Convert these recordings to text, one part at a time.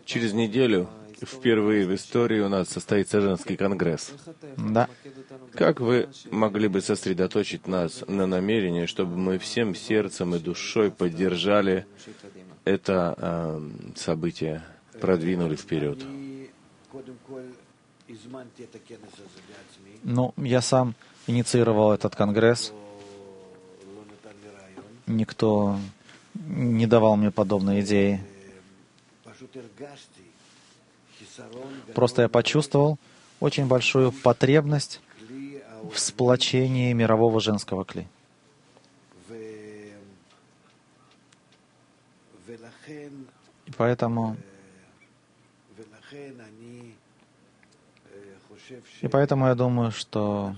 Через неделю впервые в истории у нас состоится женский конгресс. Да. Как вы могли бы сосредоточить нас на намерении, чтобы мы всем сердцем и душой поддержали это событие, продвинули вперед? Ну, я сам инициировал этот конгресс. Никто не давал мне подобной идеи. Просто я почувствовал очень большую потребность в сплочении мирового женского кли. И поэтому я думаю, что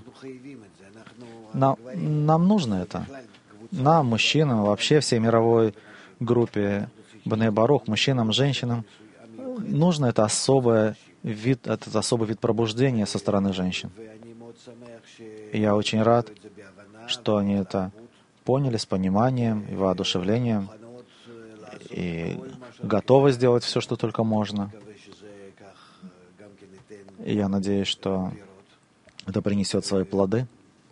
нам нужно это. Нам, мужчинам, вообще всей мировой группе Бней Барух, мужчинам, женщинам, нужно этот особый вид пробуждения со стороны женщин. И я очень рад, что они это поняли с пониманием и воодушевлением, и готовы сделать все, что только можно. И я надеюсь, что это принесет свои плоды.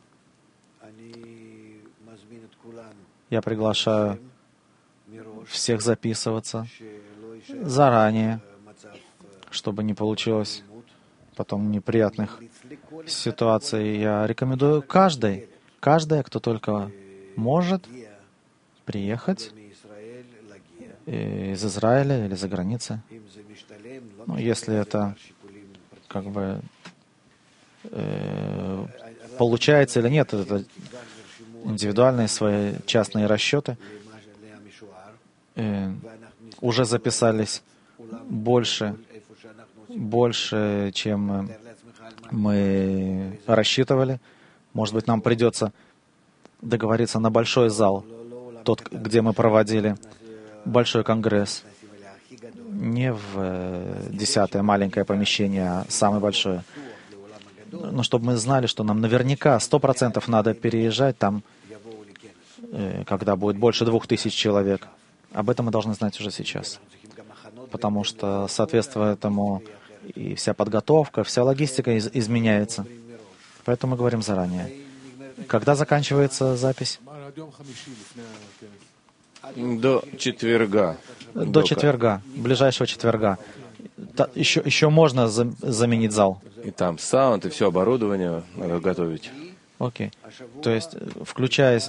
Я приглашаю всех записываться заранее, чтобы не получилось потом неприятных ситуаций. Я рекомендую каждой, кто только может, приехать из Израиля или за границы. Ну, если это получается или нет, это индивидуальные свои частные расчеты. Уже записались больше, чем мы рассчитывали. Может быть, нам придется договориться на большой зал, тот, где мы проводили большой конгресс. Не в 10-е маленькое помещение, а самое большое. Но чтобы мы знали, что нам наверняка 100% надо переезжать там, когда будет больше 2000 человек. Об этом мы должны знать уже сейчас. Потому что, соответствуя этому, и вся подготовка, вся логистика изменяется. Поэтому мы говорим заранее. Когда заканчивается запись? До четверга. До четверга, ближайшего четверга. Еще можно заменить зал. И там саунд, и все оборудование надо готовить. Окей. То есть, включая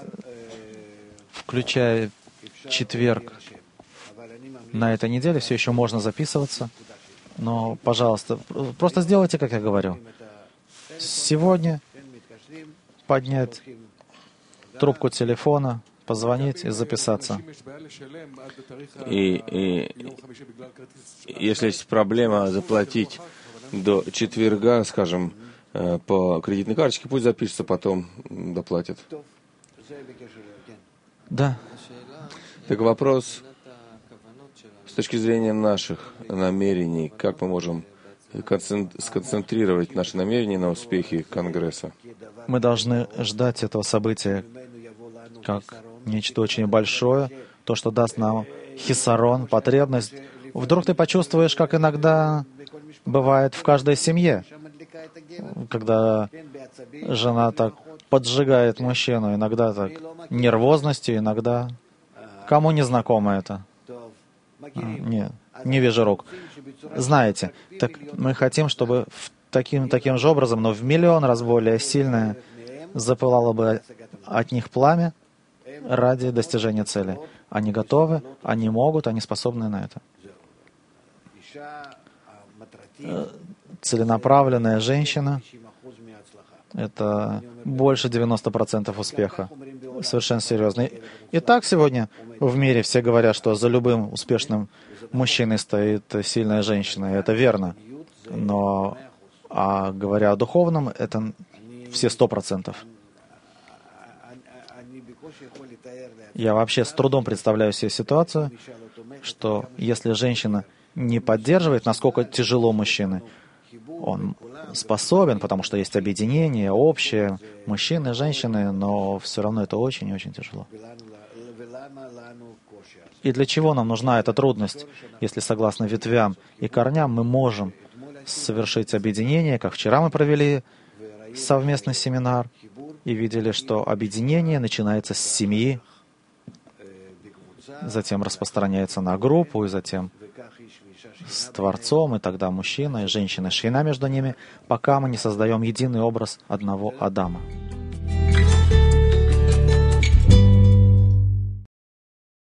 четверг на этой неделе, все еще можно записываться. Но, пожалуйста, просто сделайте, как я говорю. Сегодня поднять трубку телефона, позвонить и записаться. И если есть проблема заплатить до четверга, скажем, по кредитной карточке, пусть запишется, потом доплатит. Да. Так вопрос с точки зрения наших намерений, как мы можем сконцентрировать наши намерения на успехе Конгресса? Мы должны ждать этого события как нечто очень большое, то, что даст нам хисарон, потребность. Вдруг ты почувствуешь, как иногда бывает в каждой семье, когда жена так поджигает мужчину, иногда так нервозностью, иногда... Кому не знакомо это? Не вижу рук. Знаете, так мы хотим, чтобы таким же образом, но в миллион раз более сильное запылало бы от них пламя ради достижения цели. Они готовы, они могут, они способны на это. Целенаправленная женщина — это больше 90% успеха. Совершенно серьезно. И так сегодня в мире все говорят, что за любым успешным мужчиной стоит сильная женщина, и это верно. Но, говоря о духовном, это все 100%. Я вообще с трудом представляю себе ситуацию, что если женщина не поддерживает, насколько тяжело мужчины, он способен, потому что есть объединение общее, мужчины, женщины, но все равно это очень и очень тяжело. И для чего нам нужна эта трудность, если согласно ветвям и корням мы можем совершить объединение, как вчера мы провели совместный семинар и видели, что объединение начинается с семьи, затем распространяется на группу, и затем с Творцом, и тогда мужчина и женщина, шхина между ними, пока мы не создаем единый образ одного Адама.